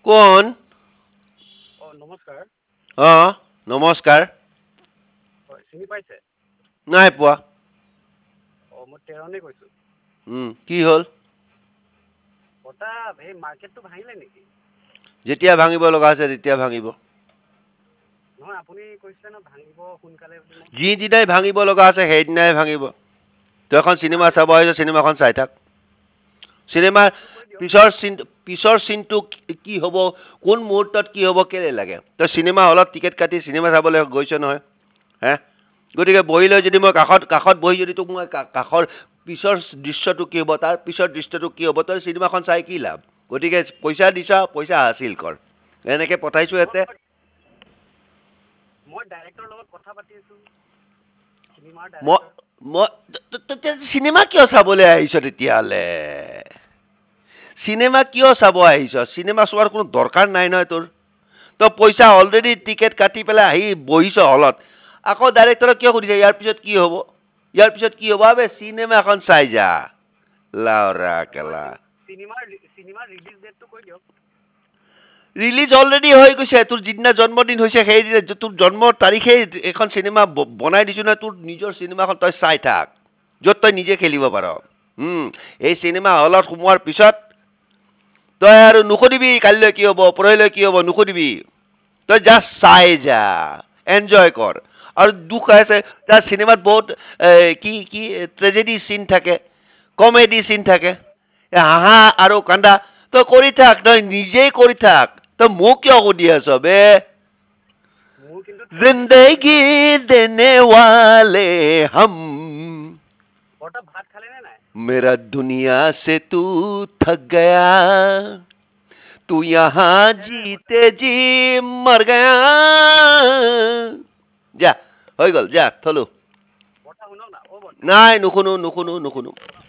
কোন? নমস্কাৰ। নমস্কাৰ। চিনি পাইছে? নাই পোৱা। মই তেৰণে কৈছোঁ। কি হ'ল? বৰ্তা এই মাৰ্কেটটো ভাঙিলে নেকি? যেতিয়া ভাঙিব লগা আছে তেতিয়া ভাঙিব। নহয় আপুনি কৈছিলে ন ভাঙিব সোনকালে বুলি মোক। যিদিনাই ভাঙিব লগা আছে সেইদিনাই ভাঙিব। তই এখন চিনেমা চাব আহিছ, চিনেমাখন চাই থাক। চিনেমাৰ সেইটো কৰি দিয়ক। পিছৰ চিনটো কি হ'ব, কোন মুহূৰ্তত কি হ'ব কেলে লাগে? তই চিনেমা হলত টিকেট কাটি চিনেমা চাবলৈ গৈছ নহয়, হে? গতিকে বহি লৈ যদি মই কাষত বহি যদি তোক মই কাষৰ পিছৰ দৃশ্যটো কি হ'ব, তাৰ পিছৰ দৃশ্যটো কি হ'ব, তই চিনেমাখন চাই কি লাভ? গতিকে পইচা দিছ, পইচা হাচিল কৰ। এনেকে পঠাইছো ইয়াতে। মই ডাইৰেক্টৰৰ লগত কথা পাতি আছোঁ। চিনেমাৰ মই ডাইৰেক্টৰ। মই চিনেমা কিয় চাবলৈ আহিছ তেতিয়াহ'লে? চিনেমা কিয় চাব আহিছ? চিনেমা চোৱাৰ কোনো দৰকাৰ নাই নহয় তোৰ। তই পইচা অলৰেডি টিকেট কাটি পেলাই আহি বহিছ হলত। আকৌ ডাইৰেক্টৰক কিয় সুধিছে ইয়াৰ পিছত কি হ'ব? ইয়াৰ পিছত কি হ'ব? আবে চিনেমা এখন চাই যা। লাউৰা নহয় কেলা। চিনেমাৰ ৰিলিজ ডেটটো কৈ দিয়ক। ৰিলিজ অলৰেডি হৈ গৈছে। তোৰ যিদিনা জন্মদিন হৈছে সেইদিনা তোৰ জন্মৰ তাৰিখেই এখন চিনেমা বনাই দিছো নহয়, তোৰ নিজৰ চিনেমাখন তই চাই থাক। য'ত তই নিজে খেলিব পাৰ। এই চিনেমা হলত সোমোৱাৰ পিছত তই আৰু নুসুধিবি কালিলৈ কি হ'ব, পৰহিলৈ কি হ'ব, নুসুধিবি। তই জাষ্ট চাই যা, এনজয় কৰ। আৰু দুখ আছে তাৰ চিনেমাত বহুত কি ট্ৰেজেডি চিন থাকে, কমেডি চিন থাকে। হাঁহা আৰু কান্দা তই কৰি থাক, তই নিজেই কৰি থাক। তই মোক কিয় সুধি আছ বে? মোৰ কিন্তু ট্ৰেজেডি চিন জিন্দগী দেনে ৱালে হম, বৰ্তা ভাত খালে নে নাই? मेरा दुनिया से तू थक गया, तू यहाँ তেনে বৰ্তা जीते जी मर गया। যা হৈ গ'ল, যা থলো। বৰ্তা শুনক না, বৰ্তা নাই নুশুনো।